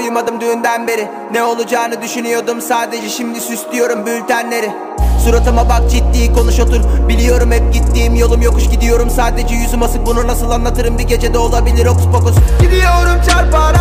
uyumadım düğünden beri. Ne olacağını düşünüyordum sadece, şimdi süslüyorum bültenleri. Suratıma bak, ciddi konuş, otur. Biliyorum hep gittiğim yolum yokuş, gidiyorum sadece yüzüm asık. Bunu nasıl anlatırım, bir gecede olabilir hokus pokus. Gidiyorum çarpar